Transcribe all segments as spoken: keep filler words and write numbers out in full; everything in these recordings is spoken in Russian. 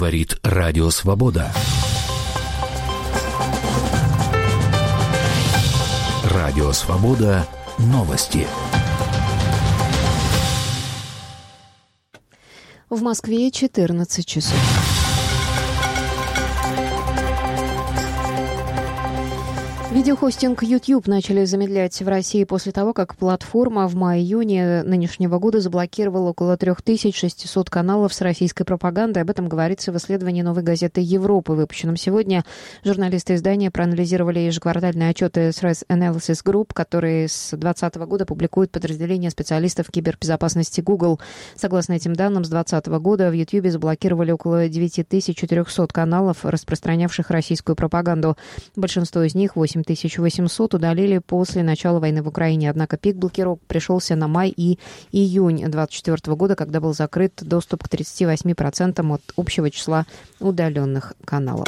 Говорит Радио Свобода. Радио Свобода. Новости. В Москве четырнадцать часов. Видеохостинг YouTube начали замедлять в России после того, как платформа в мае-июне нынешнего года заблокировала около три тысячи шестьсот каналов с российской пропагандой. Об этом говорится в исследовании «Новой газеты Европы», выпущенном сегодня. Журналисты издания проанализировали ежеквартальные отчеты Threat Analysis Group, которые с две тысячи двадцатого года публикуют подразделение специалистов кибербезопасности Google. Согласно этим данным, с две тысячи двадцатого года в YouTube заблокировали около девять тысяч четыреста каналов, распространявших российскую пропаганду. Большинство из них, восемь тысяч восемьсот, удалили после начала войны в Украине. Однако пик блокировок пришелся на май и июнь две тысячи двадцать четвёртого года, когда был закрыт доступ к тридцати восьми процентам от общего числа удаленных каналов.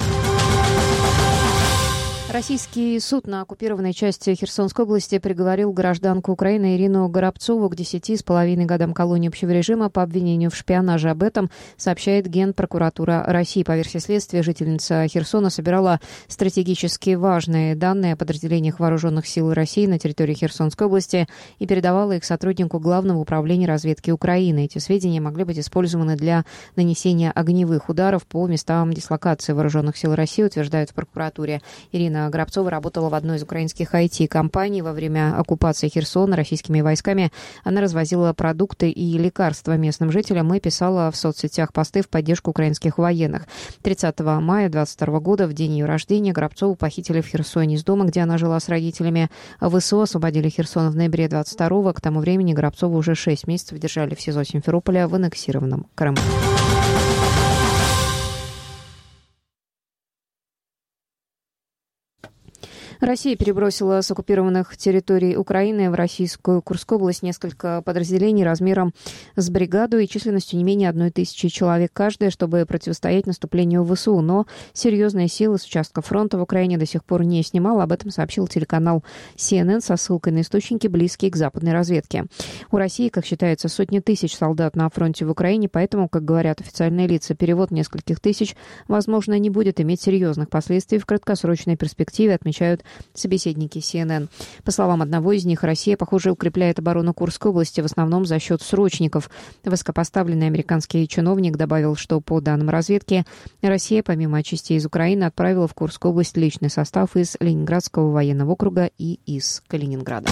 Российский суд на оккупированной части Херсонской области приговорил гражданку Украины Ирину Горобцову к десяти с половиной годам колонии общего режима по обвинению в шпионаже. Об этом сообщает Генпрокуратура России. По версии следствия, жительница Херсона собирала стратегически важные данные о подразделениях вооруженных сил России на территории Херсонской области и передавала их сотруднику Главного управления разведки Украины. Эти сведения могли быть использованы для нанесения огневых ударов по местам дислокации вооруженных сил России, утверждают в прокуратуре. Ирина Горобцова работала в одной из украинских ай ти-компаний. Во время оккупации Херсона российскими войсками она развозила продукты и лекарства местным жителям и писала в соцсетях посты в поддержку украинских военных. тридцатого мая две тысячи двадцать второго года, в день ее рождения, Горобцову похитили в Херсоне из дома, где она жила с родителями. ВСУ освободили Херсон в ноябре двадцать второго. К тому времени Горобцову уже шесть месяцев держали в СИЗО Симферополя в аннексированном Крыму. Россия перебросила с оккупированных территорий Украины в российскую Курскую область несколько подразделений размером с бригаду и численностью не менее одной тысячи человек каждая, чтобы противостоять наступлению ВСУ. Но серьезные силы с участка фронта в Украине до сих пор не снимал. Об этом сообщил телеканал си эн эн со ссылкой на источники, близкие к западной разведке. У России, как считается, сотни тысяч солдат на фронте в Украине, поэтому, как говорят официальные лица, перевод нескольких тысяч, возможно, не будет иметь серьезных последствий в краткосрочной перспективе, отмечают собеседники си эн эн. По словам одного из них, Россия, похоже, укрепляет оборону Курской области в основном за счет срочников. Высокопоставленный американский чиновник добавил, что по данным разведки, Россия, помимо частей из Украины, отправила в Курскую область личный состав из Ленинградского военного округа и из Калининграда.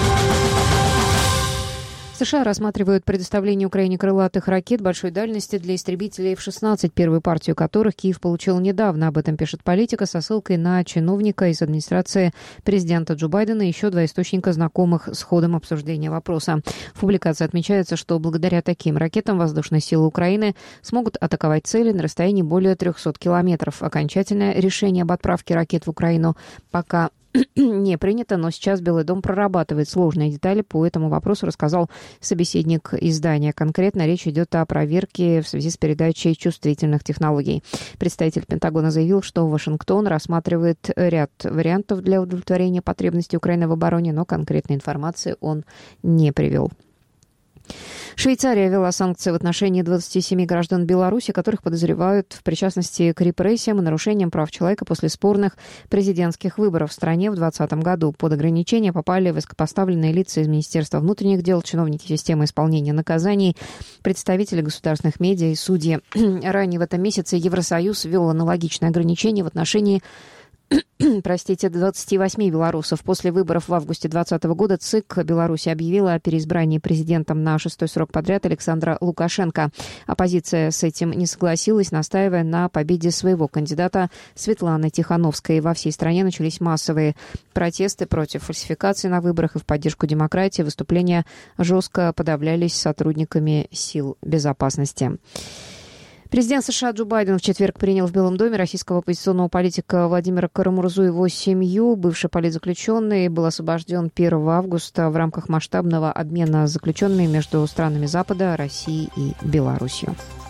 США рассматривают предоставление Украине крылатых ракет большой дальности для истребителей эф шестнадцать, первую партию которых Киев получил недавно. Об этом пишет «Политика» со ссылкой на чиновника из администрации президента Джо Байдена и еще два источника, знакомых с ходом обсуждения вопроса. В публикации отмечается, что благодаря таким ракетам воздушные силы Украины смогут атаковать цели на расстоянии более трехсот километров. Окончательное решение об отправке ракет в Украину пока не принято, но сейчас Белый дом прорабатывает сложные детали по этому вопросу, рассказал собеседник издания. Конкретно речь идет о проверке в связи с передачей чувствительных технологий. Представитель Пентагона заявил, что Вашингтон рассматривает ряд вариантов для удовлетворения потребностей Украины в обороне, но конкретной информации он не привел. Швейцария ввела санкции в отношении двадцати семи граждан Беларуси, которых подозревают в причастности к репрессиям и нарушениям прав человека после спорных президентских выборов в стране в двадцатом году. Под ограничения попали высокопоставленные лица из Министерства внутренних дел, чиновники системы исполнения наказаний, представители государственных медиа и судьи. Ранее в этом месяце Евросоюз ввел аналогичные ограничения в отношении простите, двадцати восьми белорусов. После выборов в августе двадцатого года ЦИК Беларуси объявила о переизбрании президентом на шестой срок подряд Александра Лукашенко. Оппозиция с этим не согласилась, настаивая на победе своего кандидата Светланы Тихановской. Во всей стране начались массовые протесты против фальсификаций на выборах и в поддержку демократии. Выступления жестко подавлялись сотрудниками сил безопасности. Президент США Джо Байден в четверг принял в Белом доме российского оппозиционного политика Владимира Карамурзу и его семью. Бывший политзаключенный был освобожден первого августа в рамках масштабного обмена заключенными между странами Запада, Россией и Беларусью.